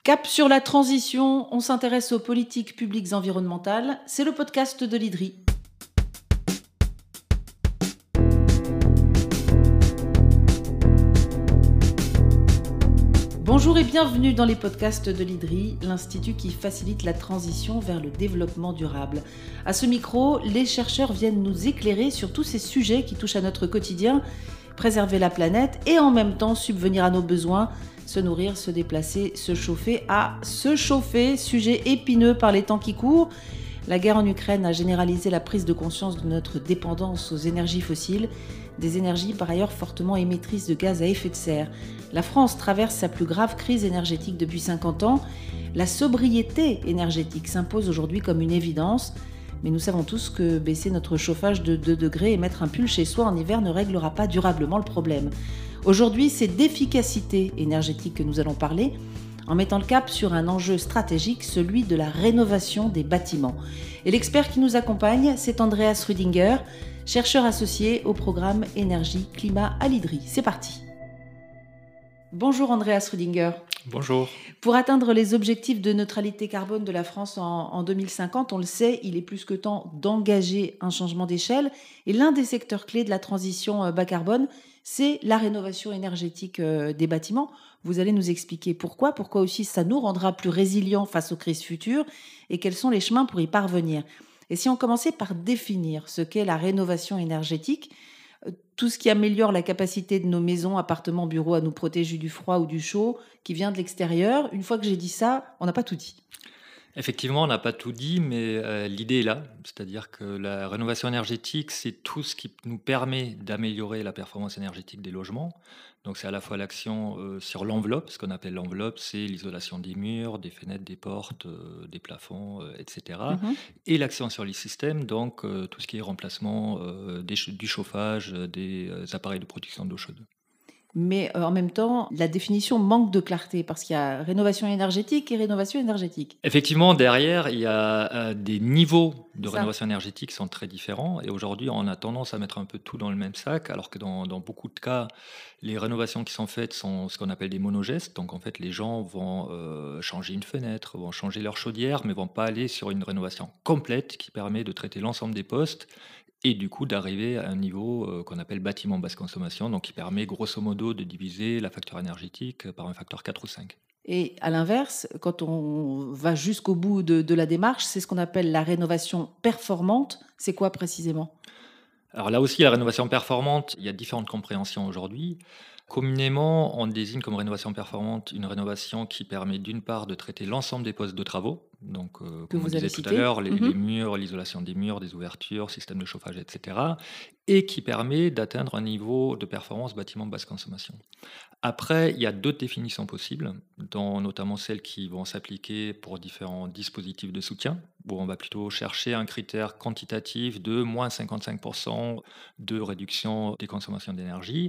Cap sur la transition, on s'intéresse aux politiques publiques environnementales. C'est le podcast de l'IDRI. Bonjour et bienvenue dans les podcasts de l'IDRI, l'institut qui facilite la transition vers le développement durable. À ce micro, les chercheurs viennent nous éclairer sur tous ces sujets qui touchent à notre quotidien, préserver la planète et en même temps subvenir à nos besoins, se nourrir, se déplacer, se chauffer, sujet épineux par les temps qui courent. La guerre en Ukraine a généralisé la prise de conscience de notre dépendance aux énergies fossiles, des énergies par ailleurs fortement émettrices de gaz à effet de serre. La France traverse sa plus grave crise énergétique depuis 50 ans. La sobriété énergétique s'impose aujourd'hui comme une évidence. Mais nous savons tous que baisser notre chauffage de 2 degrés et mettre un pull chez soi en hiver ne réglera pas durablement le problème. Aujourd'hui, c'est d'efficacité énergétique que nous allons parler, en mettant le cap sur un enjeu stratégique, celui de la rénovation des bâtiments. Et l'expert qui nous accompagne, c'est Andreas Rüdinger, chercheur associé au programme Énergie-Climat à l'IDRI. C'est parti. Bonjour Andreas Rüdinger. Bonjour. Pour atteindre les objectifs de neutralité carbone de la France en 2050, on le sait, il est plus que temps d'engager un changement d'échelle. Et l'un des secteurs clés de la transition bas carbone, c'est la rénovation énergétique des bâtiments. Vous allez nous expliquer pourquoi aussi ça nous rendra plus résilients face aux crises futures et quels sont les chemins pour y parvenir. Et si on commençait par définir ce qu'est la rénovation énergétique, tout ce qui améliore la capacité de nos maisons, appartements, bureaux à nous protéger du froid ou du chaud qui vient de l'extérieur. Une fois que j'ai dit ça, on n'a pas tout dit. Effectivement, on n'a pas tout dit, mais l'idée est là. C'est-à-dire que la rénovation énergétique, c'est tout ce qui nous permet d'améliorer la performance énergétique des logements. Donc c'est à la fois l'action sur l'enveloppe, ce qu'on appelle l'enveloppe, c'est l'isolation des murs, des fenêtres, des portes, des plafonds, etc. Et l'action sur les systèmes, donc tout ce qui est remplacement du chauffage, des appareils de production d'eau chaude. Mais en même temps, la définition manque de clarté parce qu'il y a rénovation énergétique et rénovation énergétique. Effectivement, derrière, il y a des niveaux de rénovation énergétique qui sont très différents. Et aujourd'hui, on a tendance à mettre un peu tout dans le même sac, alors que dans beaucoup de cas, les rénovations qui sont faites sont ce qu'on appelle des monogestes. Donc, en fait, les gens vont changer une fenêtre, vont changer leur chaudière, mais vont pas aller sur une rénovation complète qui permet de traiter l'ensemble des postes et du coup d'arriver à un niveau qu'on appelle bâtiment basse consommation, donc qui permet grosso modo de diviser la facture énergétique par un facteur 4 ou 5. Et à l'inverse, quand on va jusqu'au bout de la démarche, c'est ce qu'on appelle la rénovation performante. C'est quoi précisément ? Alors là aussi, la rénovation performante, il y a différentes compréhensions aujourd'hui. Communément, on désigne comme rénovation performante une rénovation qui permet d'une part de traiter l'ensemble des postes de travaux, donc comme on disait tout à l'heure, les murs, l'isolation des murs, des ouvertures, système de chauffage, etc. Et qui permet d'atteindre un niveau de performance bâtiment basse consommation. Après, il y a d'autres définitions possibles, dont notamment celles qui vont s'appliquer pour différents dispositifs de soutien, où on va plutôt chercher un critère quantitatif de moins 55% de réduction des consommations d'énergie.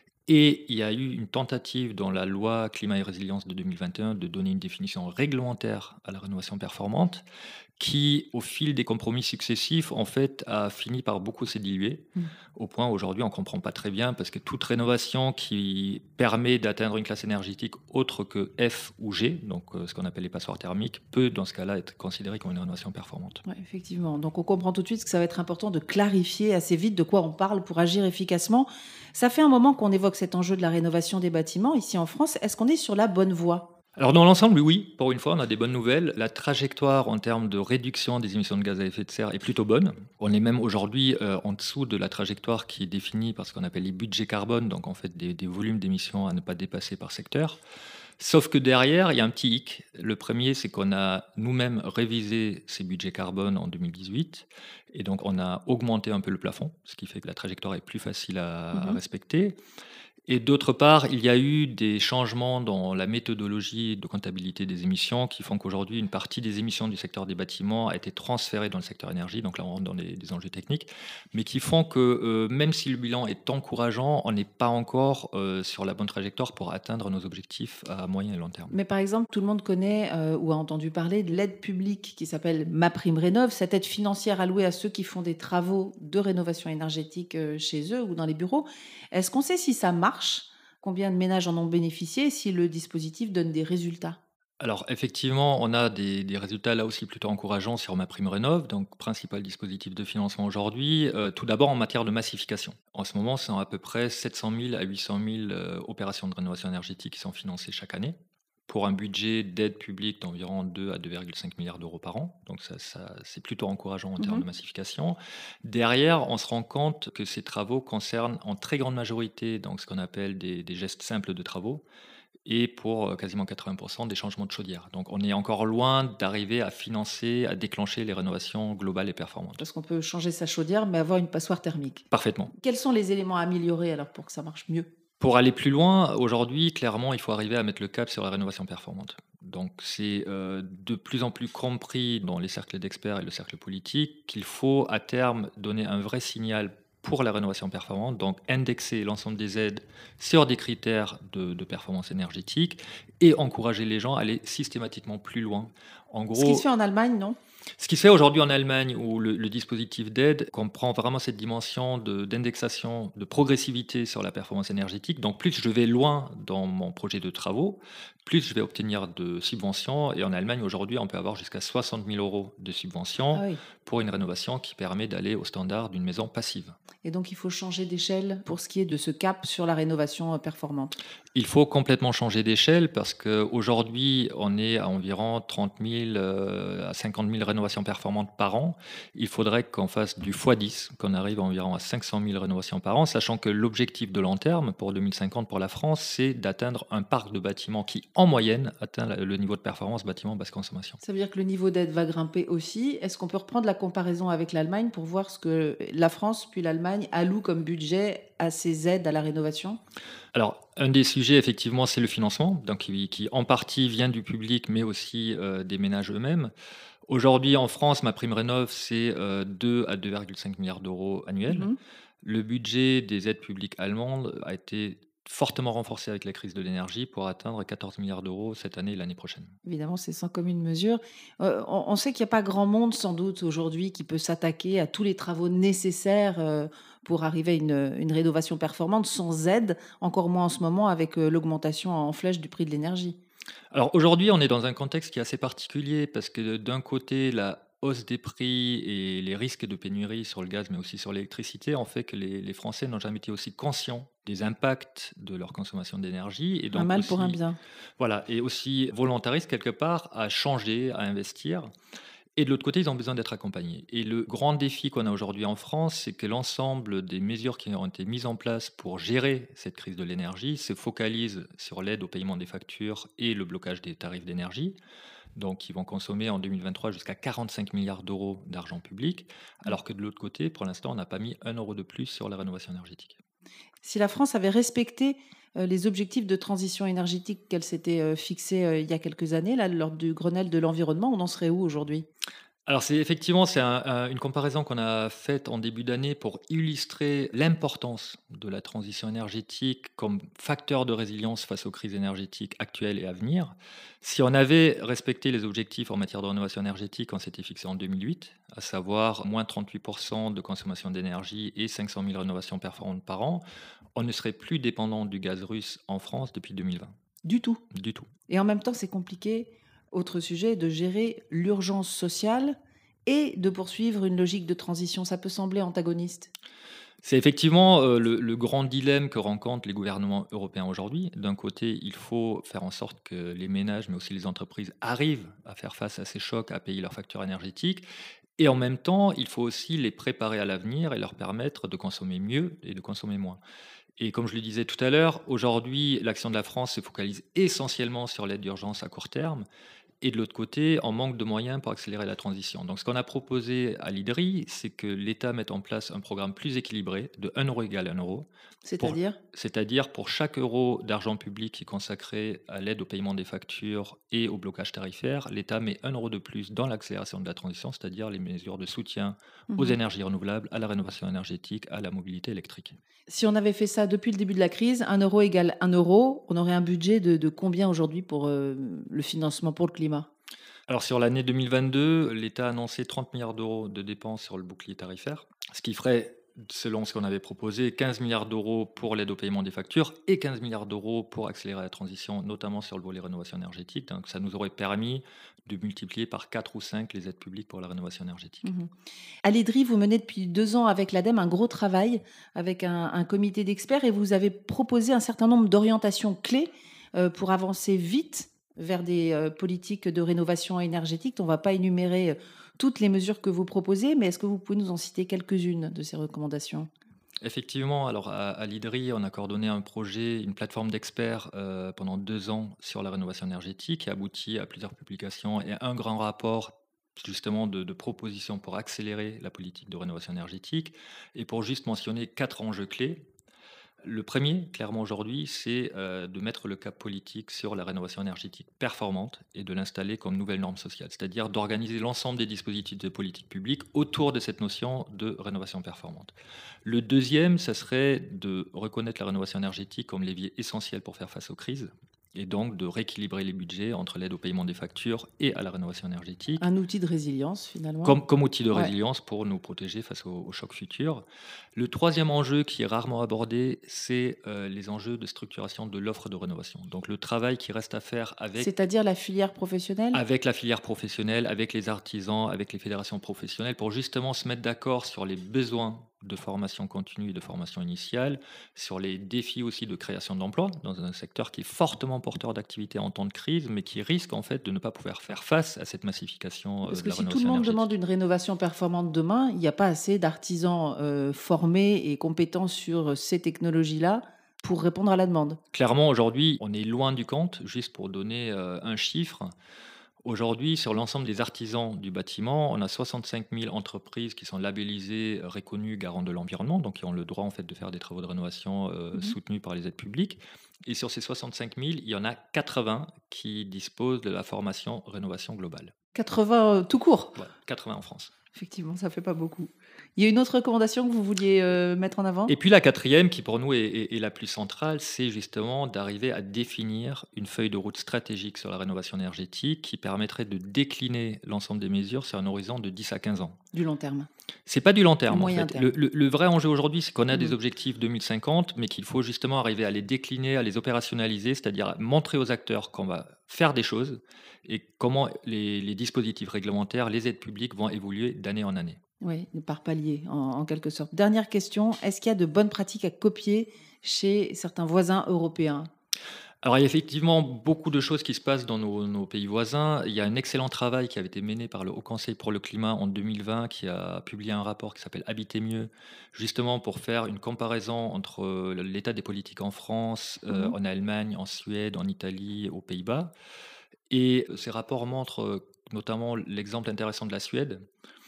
Et il y a eu une tentative dans la loi climat et résilience de 2021 de donner une définition réglementaire à la rénovation performante qui, au fil des compromis successifs, en fait, a fini par beaucoup se diluer, au point où aujourd'hui on ne comprend pas très bien, parce que toute rénovation qui permet d'atteindre une classe énergétique autre que F ou G, donc ce qu'on appelle les passoires thermiques, peut dans ce cas-là être considérée comme une rénovation performante. Ouais, effectivement. Donc on comprend tout de suite que ça va être important de clarifier assez vite de quoi on parle pour agir efficacement. Ça fait un moment qu'on évoque cet enjeu de la rénovation des bâtiments ici en France. Est-ce qu'on est sur la bonne voie ? Alors dans l'ensemble, oui, pour une fois, on a des bonnes nouvelles. La trajectoire en termes de réduction des émissions de gaz à effet de serre est plutôt bonne. On est même aujourd'hui en dessous de la trajectoire qui est définie par ce qu'on appelle les budgets carbone, donc en fait des volumes d'émissions à ne pas dépasser par secteur. Sauf que derrière, il y a un petit hic. Le premier, c'est qu'on a nous-mêmes révisé ces budgets carbone en 2018. Et donc, on a augmenté un peu le plafond, ce qui fait que la trajectoire est plus facile à respecter. Et d'autre part, il y a eu des changements dans la méthodologie de comptabilité des émissions qui font qu'aujourd'hui, une partie des émissions du secteur des bâtiments a été transférée dans le secteur énergie. Donc là, on rentre dans des enjeux techniques, mais qui font que même si le bilan est encourageant, on n'est pas encore sur la bonne trajectoire pour atteindre nos objectifs à moyen et long terme. Mais par exemple, tout le monde connaît ou a entendu parler de l'aide publique qui s'appelle MaPrimeRénov', cette aide financière allouée à ceux qui font des travaux de rénovation énergétique chez eux ou dans les bureaux. Est-ce qu'on sait si ça marche ? Combien de ménages en ont bénéficié et si le dispositif donne des résultats ? Alors effectivement, on a des résultats là aussi plutôt encourageants sur MaPrimeRénov', donc principal dispositif de financement aujourd'hui. Tout d'abord en matière de massification. En ce moment, c'est à peu près 700 000 à 800 000 opérations de rénovation énergétique qui sont financées chaque année, pour un budget d'aide publique d'environ 2 à 2,5 milliards d'euros par an. Donc c'est plutôt encourageant en termes de Mhm. massification. Derrière, on se rend compte que ces travaux concernent en très grande majorité donc, ce qu'on appelle des gestes simples de travaux, et pour quasiment 80% des changements de chaudière. Donc on est encore loin d'arriver à financer, à déclencher les rénovations globales et performantes. Parce qu'on peut changer sa chaudière, mais avoir une passoire thermique. Parfaitement. Quels sont les éléments à améliorer alors pour que ça marche mieux? Pour aller plus loin, aujourd'hui, clairement, il faut arriver à mettre le cap sur la rénovation performante. Donc c'est de plus en plus compris dans les cercles d'experts et le cercle politique qu'il faut à terme donner un vrai signal pour la rénovation performante, donc indexer l'ensemble des aides sur des critères de performance énergétique et encourager les gens à aller systématiquement plus loin. En Ce qui se fait gros, en Allemagne, non? ce qui se fait aujourd'hui en Allemagne, où le dispositif d'aide comprend vraiment cette dimension d'indexation, de progressivité sur la performance énergétique. Donc plus je vais loin dans mon projet de travaux, plus je vais obtenir de subventions. Et en Allemagne, aujourd'hui, on peut avoir jusqu'à 60 000 euros de Ah subventions oui. pour une rénovation qui permet d'aller au standard d'une maison passive. Et donc, il faut changer d'échelle pour ce qui est de ce cap sur la rénovation performante. Il faut complètement changer d'échelle parce qu'aujourd'hui, on est à environ 30 000 à 50 000 rénovations performantes par an. Il faudrait qu'on fasse du x10, qu'on arrive environ à 500 000 rénovations par an, sachant que l'objectif de long terme pour 2050 pour la France, c'est d'atteindre un parc de bâtiments qui, en moyenne, atteint le niveau de performance bâtiment basse consommation. Ça veut dire que le niveau d'aide va grimper aussi. Est-ce qu'on peut reprendre la comparaison avec l'Allemagne pour voir ce que la France puis l'Allemagne allouent comme budget à ces aides à la rénovation? Alors, un des sujets, effectivement, c'est le financement, donc qui en partie vient du public, mais aussi des ménages eux-mêmes. Aujourd'hui, en France, MaPrimeRénov', c'est 2 à 2,5 milliards d'euros annuels. Mhm. Le budget des aides publiques allemandes a été fortement renforcé avec la crise de l'énergie pour atteindre 14 milliards d'euros cette année et l'année prochaine. Évidemment, c'est sans commune mesure. On sait qu'il n'y a pas grand monde, sans doute, aujourd'hui, qui peut s'attaquer à tous les travaux nécessaires pour arriver à une rénovation performante sans aide, encore moins en ce moment avec l'augmentation en flèche du prix de l'énergie. Alors aujourd'hui, on est dans un contexte qui est assez particulier parce que d'un côté, la hausse des prix et les risques de pénurie sur le gaz, mais aussi sur l'électricité, ont fait que les Français n'ont jamais été aussi conscients des impacts de leur consommation d'énergie et Un donc mal pour un aussi, bien. voilà, et aussi volontaristes quelque part à changer, à investir. Et de l'autre côté, ils ont besoin d'être accompagnés. Et le grand défi qu'on a aujourd'hui en France, c'est que l'ensemble des mesures qui ont été mises en place pour gérer cette crise de l'énergie se focalisent sur l'aide au paiement des factures et le blocage des tarifs d'énergie. Donc, ils vont consommer en 2023 jusqu'à 45 milliards d'euros d'argent public, alors que de l'autre côté, pour l'instant, on n'a pas mis un euro de plus sur la rénovation énergétique. Si la France avait respecté les objectifs de transition énergétique qu'elle s'était fixés il y a quelques années, là, lors du Grenelle de l'environnement, on en serait où aujourd'hui? Alors c'est effectivement, une comparaison qu'on a faite en début d'année pour illustrer l'importance de la transition énergétique comme facteur de résilience face aux crises énergétiques actuelles et à venir. Si on avait respecté les objectifs en matière de rénovation énergétique qu'on s'était fixé en 2008, à savoir moins 38% de consommation d'énergie et 500 000 rénovations performantes par an, on ne serait plus dépendant du gaz russe en France depuis 2020. Du tout. Du tout. Et en même temps, c'est compliqué, autre sujet, de gérer l'urgence sociale et de poursuivre une logique de transition. Ça peut sembler antagoniste. C'est effectivement le grand dilemme que rencontrent les gouvernements européens aujourd'hui. D'un côté, il faut faire en sorte que les ménages, mais aussi les entreprises, arrivent à faire face à ces chocs, à payer leurs factures énergétiques. Et en même temps, il faut aussi les préparer à l'avenir et leur permettre de consommer mieux et de consommer moins. Et comme je le disais tout à l'heure, aujourd'hui, l'action de la France se focalise essentiellement sur l'aide d'urgence à court terme. Et de l'autre côté, on manque de moyens pour accélérer la transition. Donc ce qu'on a proposé à l'IDRI, c'est que l'État mette en place un programme plus équilibré de 1 euro égale 1 euro, pour, C'est-à-dire, c'est-à-dire pour chaque euro d'argent public qui est consacré à l'aide au paiement des factures et au blocage tarifaire, l'État met 1 euro de plus dans l'accélération de la transition, c'est-à-dire les mesures de soutien aux mhm. énergies renouvelables, à la rénovation énergétique, à la mobilité électrique. Si on avait fait ça depuis le début de la crise, 1 euro égale 1 euro, on aurait un budget de combien aujourd'hui pour le financement pour le climat? Alors sur l'année 2022, l'État a annoncé 30 milliards d'euros de dépenses sur le bouclier tarifaire, ce qui ferait selon ce qu'on avait proposé, 15 milliards d'euros pour l'aide au paiement des factures et 15 milliards d'euros pour accélérer la transition, notamment sur le volet rénovation énergétique. Donc ça nous aurait permis de multiplier par 4 ou 5 les aides publiques pour la rénovation énergétique. À l'IDRI, vous menez depuis 2 ans avec l'ADEME un gros travail avec un comité d'experts et vous avez proposé un certain nombre d'orientations clés pour avancer vite vers des politiques de rénovation énergétique. On ne va pas énumérer toutes les mesures que vous proposez, mais est-ce que vous pouvez nous en citer quelques-unes de ces recommandations ? Effectivement, alors à l'IDRI, on a coordonné un projet, une plateforme d'experts pendant 2 ans sur la rénovation énergétique qui a abouti à plusieurs publications et un grand rapport justement de propositions pour accélérer la politique de rénovation énergétique. Et pour juste mentionner 4 enjeux clés, le premier, clairement aujourd'hui, c'est de mettre le cap politique sur la rénovation énergétique performante et de l'installer comme nouvelle norme sociale, c'est-à-dire d'organiser l'ensemble des dispositifs de politique publique autour de cette notion de rénovation performante. Le deuxième, ça serait de reconnaître la rénovation énergétique comme levier essentiel pour faire face aux crises et donc de rééquilibrer les budgets entre l'aide au paiement des factures et à la rénovation énergétique. Un outil de résilience, finalement. Comme outil de Ouais. résilience pour nous protéger face aux chocs futurs. Le troisième enjeu qui est rarement abordé, c'est les enjeux de structuration de l'offre de rénovation. Donc le travail qui reste à faire C'est-à-dire la filière professionnelle ? avec la filière professionnelle, avec les artisans, avec les fédérations professionnelles, pour justement se mettre d'accord sur les besoins de formation continue et de formation initiale, sur les défis aussi de création d'emplois dans un secteur qui est fortement porteur d'activité en temps de crise, mais qui risque en fait de ne pas pouvoir faire face à cette massification Parce de que la si tout rénovation le monde énergétique. demande une rénovation performante demain, il n'y a pas assez d'artisans formés et compétents sur ces technologies-là pour répondre à la demande. Clairement, aujourd'hui, on est loin du compte. Juste pour donner un chiffre, aujourd'hui, sur l'ensemble des artisans du bâtiment, on a 65 000 entreprises qui sont labellisées, reconnues garantes de l'environnement, donc qui ont le droit en fait de faire des travaux de rénovation soutenus par les aides publiques. Et sur ces 65 000, il y en a 80 qui disposent de la formation rénovation globale. 80 tout court. Voilà, 80 en France. Effectivement, ça fait pas beaucoup. Il y a une autre recommandation que vous vouliez mettre en avant ? Et puis la quatrième, qui pour nous est la plus centrale, c'est justement d'arriver à définir une feuille de route stratégique sur la rénovation énergétique qui permettrait de décliner l'ensemble des mesures sur un horizon de 10 à 15 ans. Du long terme. C'est pas du long terme en Moyen fait. terme. Le vrai enjeu aujourd'hui, c'est qu'on a des Mhm. objectifs 2050, mais qu'il faut justement arriver à les décliner, à les opérationnaliser, c'est-à-dire à montrer aux acteurs qu'on va faire des choses et comment les dispositifs réglementaires, les aides publiques vont évoluer d'année en année. Oui, par palier, en quelque sorte. Dernière question, est-ce qu'il y a de bonnes pratiques à copier chez certains voisins européens ? Alors, il y a effectivement beaucoup de choses qui se passent dans nos pays voisins. Il y a un excellent travail qui avait été mené par le Haut Conseil pour le climat en 2020, qui a publié un rapport qui s'appelle Habiter mieux, justement pour faire une comparaison entre l'état des politiques en France, en Allemagne, en Suède, en Italie, aux Pays-Bas. Et ces rapports montrent notamment l'exemple intéressant de la Suède,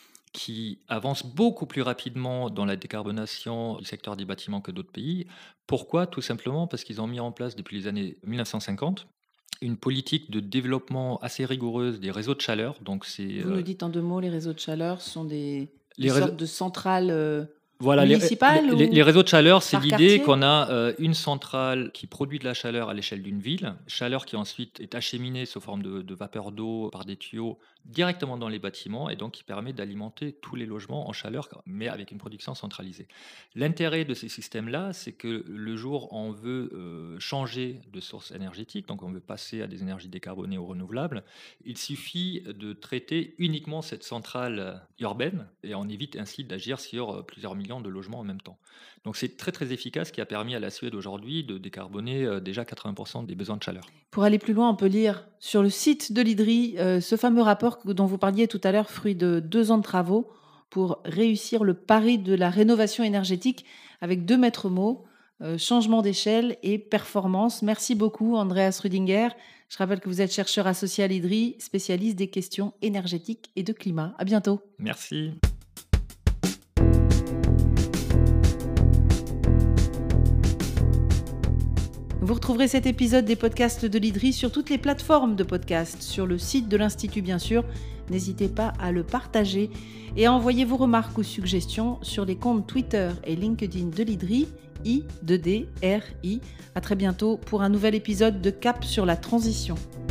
qui avance beaucoup plus rapidement dans la décarbonation du secteur des bâtiments que d'autres pays. Pourquoi ? Tout simplement parce qu'ils ont mis en place depuis les années 1950 une politique de développement assez rigoureuse des réseaux de chaleur. Donc c'est Vous nous dites en 2 mots, les réseaux de chaleur sont des les réseaux- sortes de centrales Voilà, municipales les ou réseaux de chaleur, c'est par l'idée quartier qu'on a une centrale qui produit de la chaleur à l'échelle d'une ville, chaleur qui ensuite est acheminée sous forme de vapeur d'eau par des tuyaux directement dans les bâtiments et donc qui permet d'alimenter tous les logements en chaleur, mais avec une production centralisée. L'intérêt de ces systèmes-là, c'est que le jour où on veut changer de source énergétique, donc on veut passer à des énergies décarbonées ou renouvelables, il suffit de traiter uniquement cette centrale urbaine et on évite ainsi d'agir sur plusieurs millions de logements en même temps. Donc c'est très très efficace, qui a permis à la Suède aujourd'hui de décarboner déjà 80% des besoins de chaleur. Pour aller plus loin, on peut lire sur le site de l'IDRI ce fameux rapport dont vous parliez tout à l'heure, fruit de 2 ans de travaux pour réussir le pari de la rénovation énergétique avec 2 maîtres mots, changement d'échelle et performance. Merci beaucoup Andreas Rüdinger. Je rappelle que vous êtes chercheur associé à l'IDRI, spécialiste des questions énergétiques et de climat. À bientôt. Merci. Vous retrouverez cet épisode des podcasts de l'IDRI sur toutes les plateformes de podcasts, sur le site de l'Institut bien sûr. N'hésitez pas à le partager et à envoyer vos remarques ou suggestions sur les comptes Twitter et LinkedIn de l'IDRI, I2DRI. À très bientôt pour un nouvel épisode de Cap sur la transition.